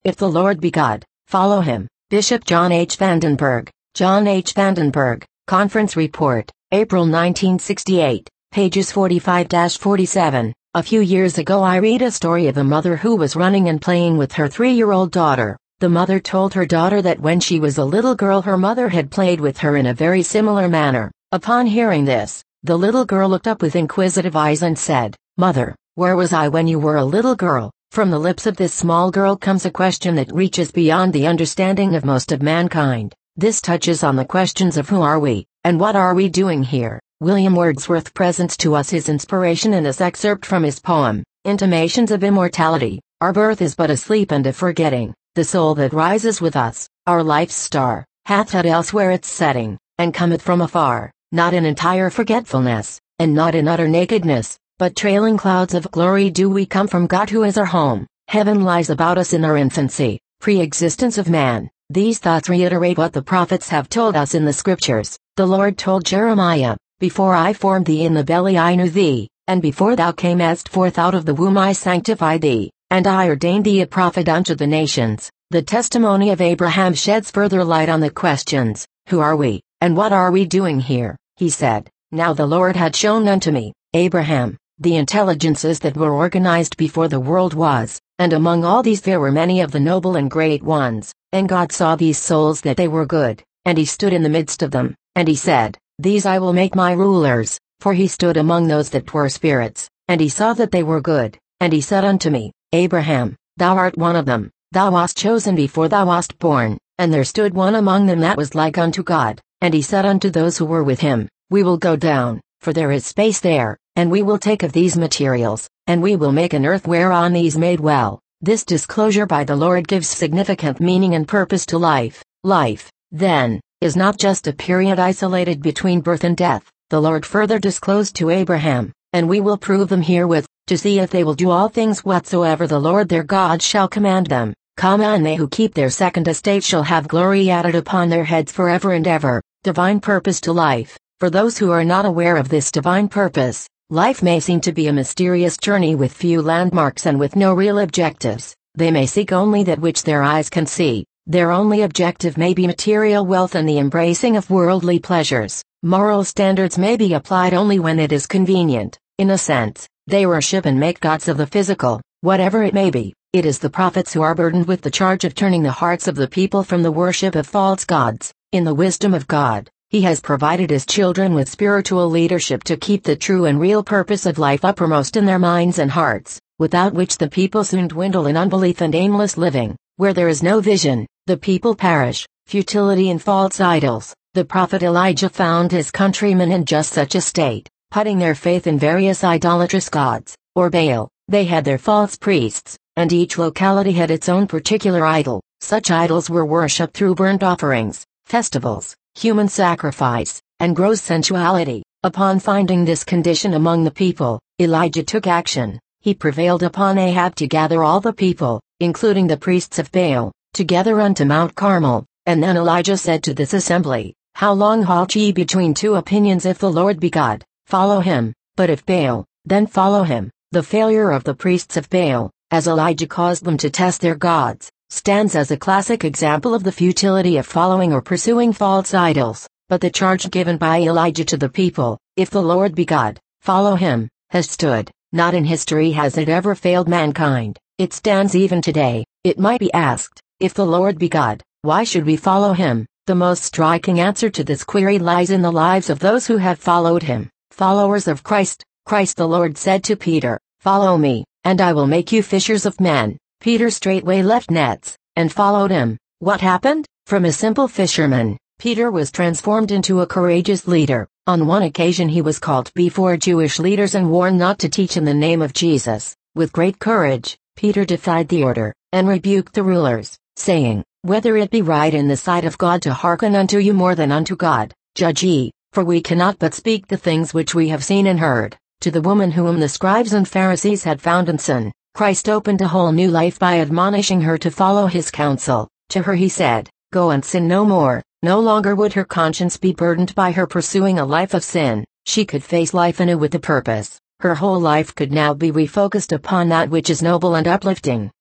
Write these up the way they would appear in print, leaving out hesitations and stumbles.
If the Lord be God, follow him. Bishop John H. Vandenberg. John H. Vandenberg, Conference Report, April 1968, pages 45-47. A few years ago I read a story of a mother who was running and playing with her 3-year-old daughter. The mother told her daughter that when she was a little girl her mother had played with her in a very similar manner. Upon hearing this, the little girl looked up with inquisitive eyes and said, "Mother, where was I when you were a little girl?" From the lips of this small girl comes a question that reaches beyond the understanding of most of mankind. This touches on the questions of who are we, and what are we doing here. William Wordsworth presents to us his inspiration in this excerpt from his poem, Intimations of Immortality. Our birth is but a sleep and a forgetting. The soul that rises with us, our life's star, hath had elsewhere its setting, and cometh from afar, not in entire forgetfulness, and not in utter nakedness, but trailing clouds of glory do we come from God who is our home. Heaven lies about us in our infancy, pre-existence of man. These thoughts reiterate what the prophets have told us in the scriptures. The Lord told Jeremiah, "Before I formed thee in the belly I knew thee, and before thou camest forth out of the womb I sanctified thee, and I ordained thee a prophet unto the nations." The testimony of Abraham sheds further light on the questions, who are we, and what are we doing here? He said, "Now the Lord had shown unto me, Abraham, the intelligences that were organized before the world was, and among all these there were many of the noble and great ones, and God saw these souls that they were good, and he stood in the midst of them, and he said, These I will make my rulers, for he stood among those that were spirits, and he saw that they were good, and he said unto me, Abraham, thou art one of them. Thou wast chosen before thou wast born, and there stood one among them that was like unto God, and he said unto those who were with him, We will go down, for there is space there, and we will take of these materials, and we will make an earth whereon these made well." This disclosure by the Lord gives significant meaning and purpose to life. Life, then, is not just a period isolated between birth and death. The Lord further disclosed to Abraham, "And we will prove them herewith, to see if they will do all things whatsoever the Lord their God shall command them, and they who keep their second estate shall have glory added upon their heads forever and ever." Divine purpose to life. For those who are not aware of this divine purpose, life may seem to be a mysterious journey with few landmarks and with no real objectives. They may seek only that which their eyes can see. Their only objective may be material wealth and the embracing of worldly pleasures. Moral standards may be applied only when it is convenient. In a sense, they worship and make gods of the physical. Whatever it may be, it is the prophets who are burdened with the charge of turning the hearts of the people from the worship of false gods. In the wisdom of God, he has provided his children with spiritual leadership to keep the true and real purpose of life uppermost in their minds and hearts, without which the people soon dwindle in unbelief and aimless living. Where there is no vision, the people perish. Futility and false idols. The prophet Elijah found his countrymen in just such a state, putting their faith in various idolatrous gods, or Baal. They had their false priests, and each locality had its own particular idol. Such idols were worshipped through burnt offerings, festivals, human sacrifice, and gross sensuality. Upon finding this condition among the people, Elijah took action. He prevailed upon Ahab to gather all the people, including the priests of Baal, together unto Mount Carmel. And then Elijah said to this assembly, How long halt ye between two opinions? If the Lord be God, follow him, but if Baal, then follow him. The failure of the priests of Baal, as Elijah caused them to test their gods, stands as a classic example of the futility of following or pursuing false idols. But the charge given by Elijah to the people, if the Lord be God, follow him, has stood. Not in history has it ever failed mankind. It stands even today. It might be asked, if the Lord be God, why should we follow him? The most striking answer to this query lies in the lives of those who have followed him. Followers of Christ. The Lord said to Peter, Follow me, and I will make you fishers of men. Peter straightway left nets, and followed him. What happened? From a simple fisherman, Peter was transformed into a courageous leader. On one occasion he was called before Jewish leaders and warned not to teach in the name of Jesus. With great courage, Peter defied the order, and rebuked the rulers, saying, Whether it be right in the sight of God to hearken unto you more than unto God, judge ye, for we cannot but speak the things which we have seen and heard. To the woman whom the scribes and Pharisees had found in sin, Christ opened a whole new life by admonishing her to follow his counsel. To her he said, Go and sin no more. No longer would her conscience be burdened by her pursuing a life of sin. She could face life anew with a purpose. Her whole life could now be refocused upon that which is noble and uplifting.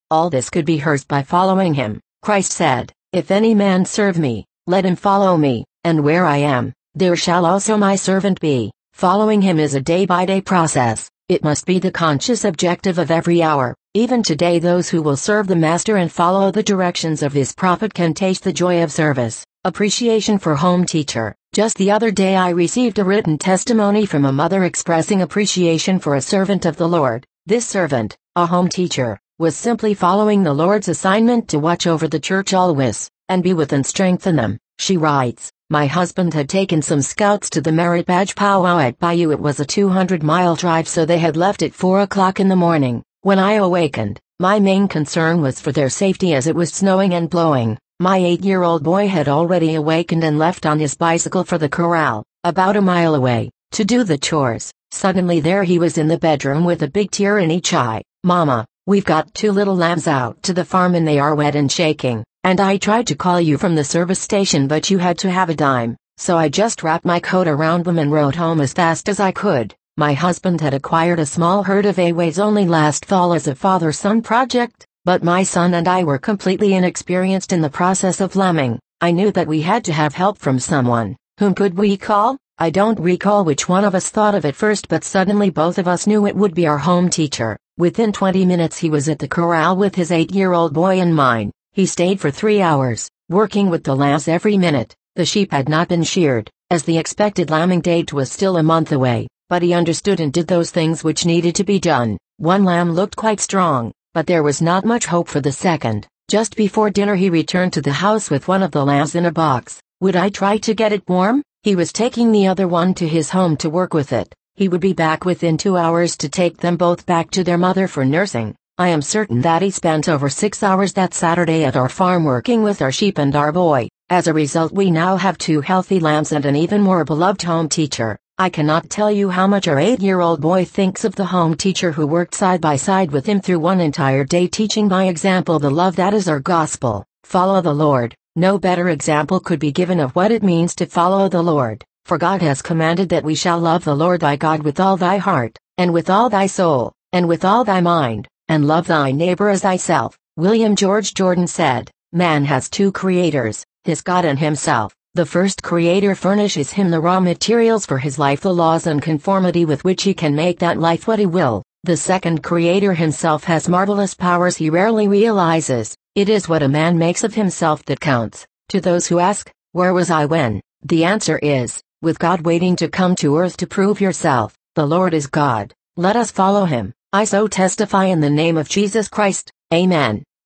All this could be hers by following him. Christ said, "If any man serve me, let him follow me, and where I am, there shall also my servant be." Following him is a day-by-day process. It must be the conscious objective of every hour. Even today those who will serve the Master and follow the directions of his prophet can taste the joy of service. Appreciation for home teacher. Just the other day I received a written testimony from a mother expressing appreciation for a servant of the Lord. This servant, a home teacher, was simply following the Lord's assignment to watch over the church always, and be with and strengthen them. She writes, "My husband had taken some scouts to the Merit Badge powwow at Bayou. It was a 200-mile drive, so they had left at 4 o'clock in the morning. When I awakened, my main concern was for their safety as it was snowing and blowing. My 8-year-old boy had already awakened and left on his bicycle for the corral, about a mile away, to do the chores. Suddenly there he was in the bedroom with a big tear in each eye. 'Mama, we've got 2 little lambs out to the farm and they are wet and shaking, and I tried to call you from the service station but you had to have a dime, so I just wrapped my coat around them and rode home as fast as I could.' My husband had acquired a small herd of Aways only last fall as a father-son project, but my son and I were completely inexperienced in the process of lambing. I knew that we had to have help from someone. Whom could we call? I don't recall which one of us thought of it first, but suddenly both of us knew it would be our home teacher. Within 20 minutes he was at the corral with his 8-year-old boy and mine. He stayed for 3 hours, working with the lambs every minute. The sheep had not been sheared, as the expected lambing date was still a month away, but he understood and did those things which needed to be done. One lamb looked quite strong, but there was not much hope for the second. Just before dinner he returned to the house with one of the lambs in a box. Would I try to get it warm? He was taking the other one to his home to work with it. He would be back within 2 hours to take them both back to their mother for nursing. I am certain that he spent over 6 hours that Saturday at our farm working with our sheep and our boy. As a result, we now have 2 healthy lambs and an even more beloved home teacher. I cannot tell you how much our 8-year-old boy thinks of the home teacher who worked side by side with him through one entire day, teaching by example the love that is our gospel. Follow the Lord. No better example could be given of what it means to follow the Lord, for God has commanded that we shall love the Lord thy God with all thy heart, and with all thy soul, and with all thy mind, and love thy neighbor as thyself. William George Jordan said, "Man has 2 creators, his God and himself. The first creator furnishes him the raw materials for his life, the laws and conformity with which he can make that life what he will. The second creator himself has marvelous powers he rarely realizes. It is what a man makes of himself that counts." To those who ask, "Where was I when?" the answer is, with God waiting to come to earth to prove yourself. The Lord is God. Let us follow him. I so testify in the name of Jesus Christ. Amen.